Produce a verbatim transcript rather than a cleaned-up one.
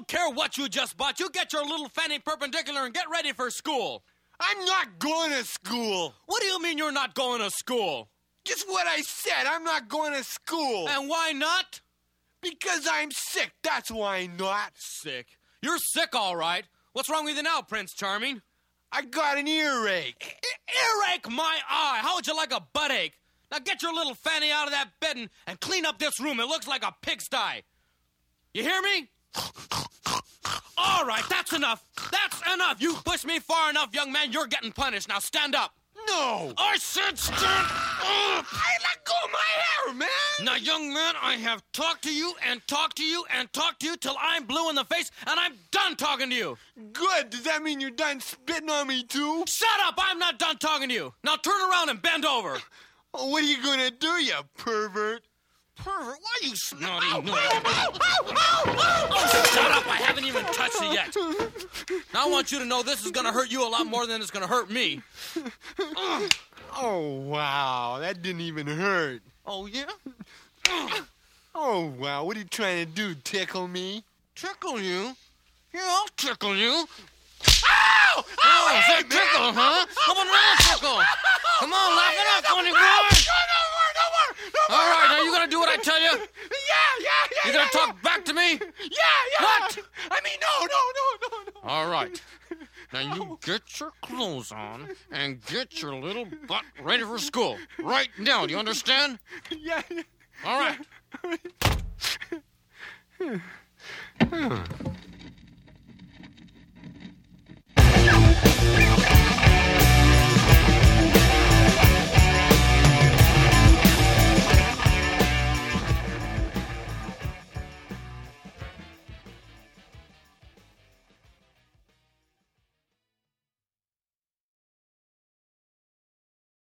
don't care what you just bought. You get your little fanny perpendicular and get ready for school. I'm not going to school. What do you mean you're not going to school? Just what I said. I'm not going to school. And why not? Because I'm sick. That's why I'm not. Sick? You're sick, all right. What's wrong with you now, Prince Charming? I got an earache. E- earache, my eye. How would you like a butt ache? Now get your little fanny out of that bed and, and clean up this room. It looks like a pigsty. You hear me? All right, that's enough. That's enough. You pushed me far enough, young man. You're getting punished. Now stand up. No. I said stand up. I let go of my hair, man. Now, young man, I have talked to you and talked to you and talked to you till I'm blue in the face, and I'm done talking to you. Good. Does that mean you're done spitting on me, too? Shut up. I'm not done talking to you. Now turn around and bend over. Oh, what are you going to do, you pervert? Pervert? Why are you snotty? Ow, no. ow, ow, ow, ow, oh, shut up. I haven't even touched you yet. Now I want you to know this is going to hurt you a lot more than it's going to hurt me. Oh, wow. That didn't even hurt. Oh, yeah? Oh, wow. What are you trying to do, tickle me? Tickle you? Yeah, I'll tickle you. Ow! Ow! Oh, Hey, is that man! tickle, huh? Come on, around, tickle. Come on, laugh it up, funny boy. No, no more, no more, no more. All right, now you going to do what I tell you? Yeah, yeah, yeah. You going yeah, to talk yeah. back to me? Yeah, yeah. What? I mean, no, no, no, no, no. All right. Now you get your clothes on and get your little butt ready for school. Right now, do you understand? Yeah, yeah. All right. Yeah.